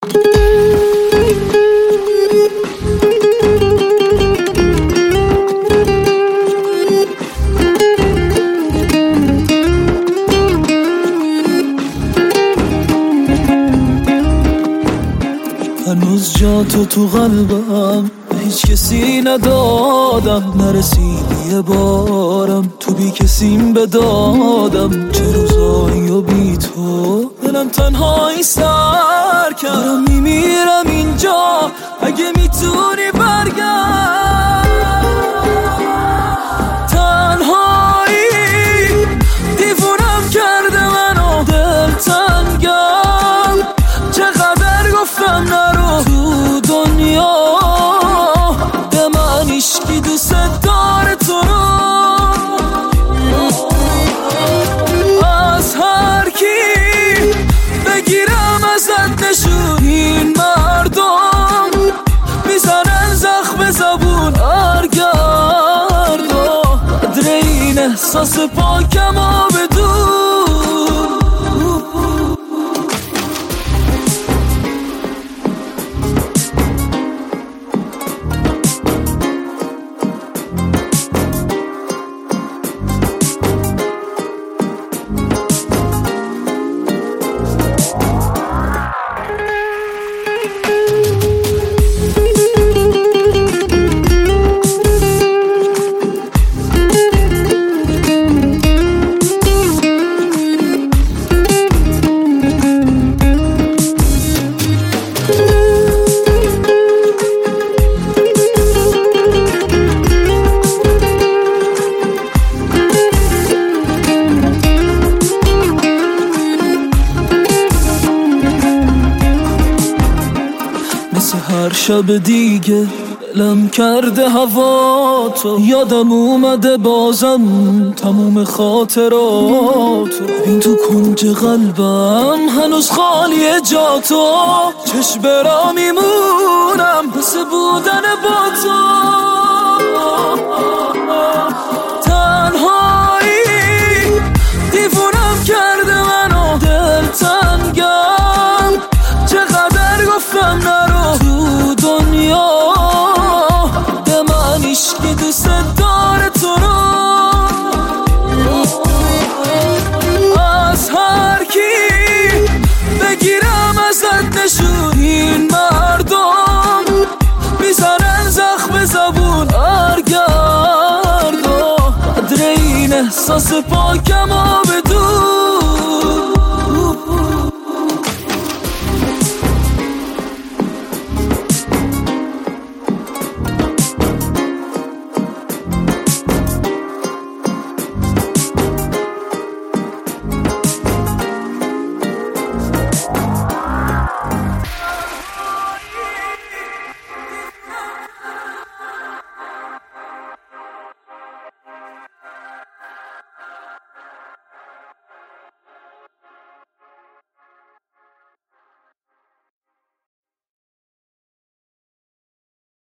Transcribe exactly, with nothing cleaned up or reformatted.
هنوز جا تو تو قلبم هیچ کسی ندادم، نرسیدی یه بارم تو بی کسیم بدادم. چه روزایی و بی تو دلم تنهایی سر کردم، میمیرم اینجا اگه میتونی برگرد. تنهایی دیوونم کرده منو، دل تنگم چقدر گفتم نرو تو دنیا، به من عشقی دوست داره تو رو. از هر کی بگیرم ازت نشون، این مردم میزنن زخم زبون ارگردا. قدر این احساس پاکم و بدون هر شب دیگه دلم کرده هوا تو، یادم اومده بازم تموم خاطراتو. این تو کنج قلبم هنوز خالیه جا تو، چشم برا میمونم مثل بودن با تو. تنهایی دیوونم کرده منو، دل تنگم چقدر گفتم نرو تو دنیا، به من عشقی دوست داره تو رو. از هر کی بگیرم ازت نشون، این مردم میزنن زخم زبون ارگردا. قدر این احساس پاکم و